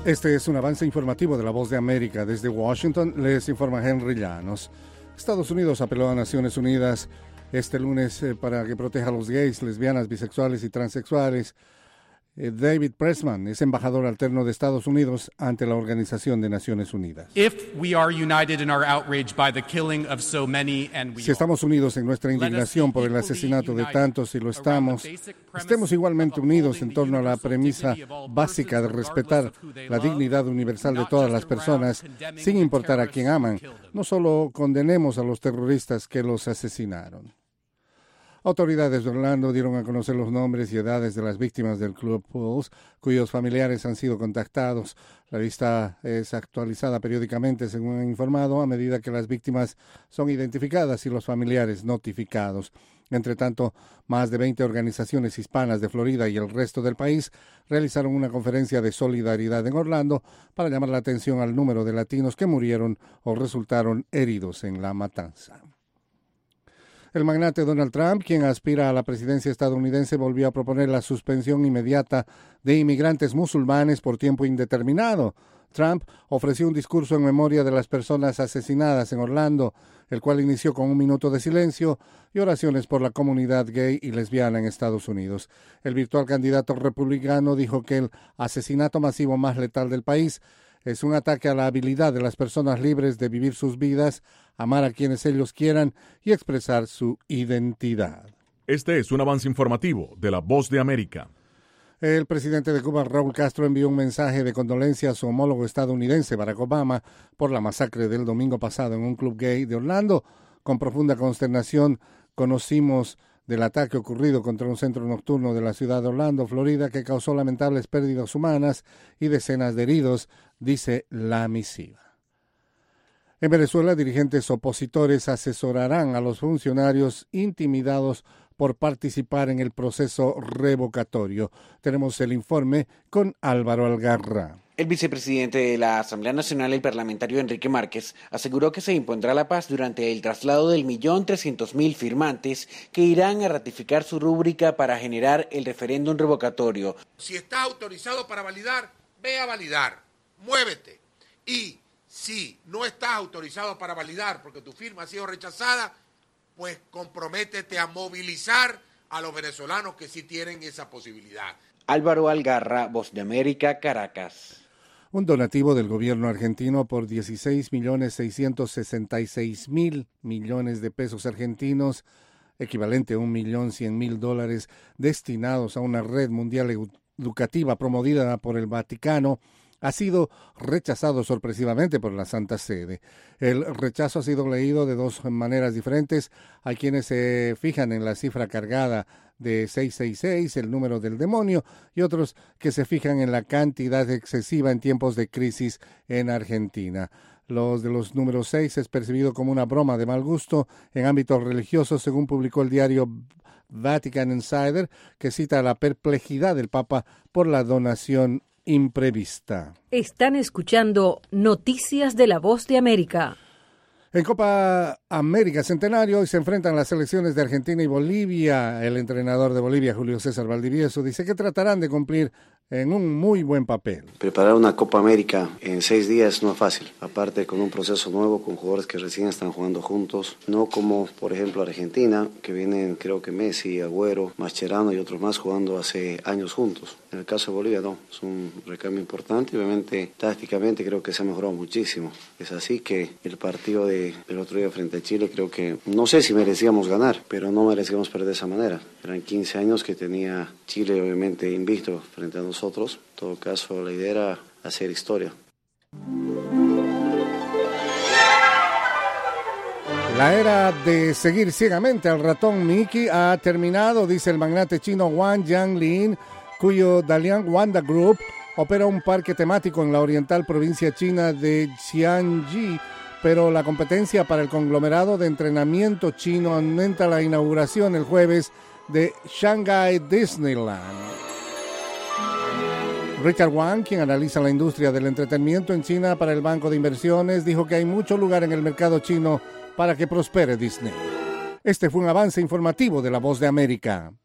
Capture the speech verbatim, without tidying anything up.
Este es un avance informativo de La Voz de América. Desde Washington les informa Henry Llanos. Estados Unidos apeló a Naciones Unidas este lunes eh, para que proteja a los gays, lesbianas, bisexuales y transexuales. Eh, David Pressman es embajador alterno de Estados Unidos ante la Organización de Naciones Unidas. Si estamos unidos en nuestra indignación por el asesinato de tantos, y lo estamos, estemos igualmente unidos en torno a la premisa básica de respetar la dignidad universal de todas las personas, sin importar a quién aman. No solo condenemos a los terroristas que los asesinaron. Autoridades de Orlando dieron a conocer los nombres y edades de las víctimas del Club Pools, cuyos familiares han sido contactados. La lista es actualizada periódicamente, según han informado, a medida que las víctimas son identificadas y los familiares notificados. Entre tanto, más de veinte organizaciones hispanas de Florida y el resto del país realizaron una conferencia de solidaridad en Orlando para llamar la atención al número de latinos que murieron o resultaron heridos en la matanza. El magnate Donald Trump, quien aspira a la presidencia estadounidense, volvió a proponer la suspensión inmediata de inmigrantes musulmanes por tiempo indeterminado. Trump ofreció un discurso en memoria de las personas asesinadas en Orlando, el cual inició con un minuto de silencio y oraciones por la comunidad gay y lesbiana en Estados Unidos. El virtual candidato republicano dijo que el asesinato masivo más letal del país es un ataque a la habilidad de las personas libres de vivir sus vidas, amar a quienes ellos quieran y expresar su identidad. Este es un avance informativo de La Voz de América. El presidente de Cuba, Raúl Castro, envió un mensaje de condolencia a su homólogo estadounidense, Barack Obama, por la masacre del domingo pasado en un club gay de Orlando. Con profunda consternación conocimos del ataque ocurrido contra un centro nocturno de la ciudad de Orlando, Florida, que causó lamentables pérdidas humanas y decenas de heridos, dice la misiva. En Venezuela, dirigentes opositores asesorarán a los funcionarios intimidados por participar en el proceso revocatorio. Tenemos el informe con Álvaro Algarra. El vicepresidente de la Asamblea Nacional, el parlamentario Enrique Márquez, aseguró que se impondrá la paz durante el traslado del millón trescientos mil firmantes que irán a ratificar su rúbrica para generar el referéndum revocatorio. Si estás autorizado para validar, ve a validar, muévete. Y si no estás autorizado para validar porque tu firma ha sido rechazada, pues comprométete a movilizar a los venezolanos que sí tienen esa posibilidad. Álvaro Algarra, Voz de América, Caracas. Un donativo del gobierno argentino por dieciséis millones seiscientos sesenta y seis mil millones de pesos argentinos, equivalente a un millón cien mil dólares, destinados a una red mundial educativa promovida por el Vaticano, ha sido rechazado sorpresivamente por la Santa Sede. El rechazo ha sido leído de dos maneras diferentes. Hay quienes se fijan en la cifra cargada de seiscientos sesenta y seis, el número del demonio, y otros que se fijan en la cantidad excesiva en tiempos de crisis en Argentina. Los de los números seis es percibido como una broma de mal gusto en ámbitos religiosos, según publicó el diario Vatican Insider, que cita la perplejidad del Papa por la donación imprevista. Están escuchando Noticias de La Voz de América. En Copa América Centenario hoy se enfrentan las selecciones de Argentina y Bolivia. El entrenador de Bolivia, Julio César Valdivieso, dice que tratarán de cumplir en un muy buen papel. Preparar una Copa América en seis días no es fácil, aparte con un proceso nuevo, con jugadores que recién están jugando juntos, no como por ejemplo Argentina, que vienen creo que Messi, Agüero, Mascherano y otros más jugando hace años juntos. En el caso de Bolivia no, es un recambio importante y obviamente tácticamente creo que se ha mejorado muchísimo. Es así que el partido de, del otro día frente a Chile creo que, no sé si merecíamos ganar, pero no merecíamos perder de esa manera. Eran quince años que tenía Chile obviamente invicto frente a nosotros. Nosotros, en todo caso, la idea era hacer historia. La era de seguir ciegamente al ratón Mickey ha terminado, dice el magnate chino Wang Jianlin, cuyo Dalian Wanda Group opera un parque temático en la oriental provincia china de Jiangxi, pero la competencia para el conglomerado de entrenamiento chino aumenta la inauguración el jueves de Shanghai Disneyland. Richard Wang, quien analiza la industria del entretenimiento en China para el Banco de Inversiones, dijo que hay mucho lugar en el mercado chino para que prospere Disney. Este fue un avance informativo de La Voz de América.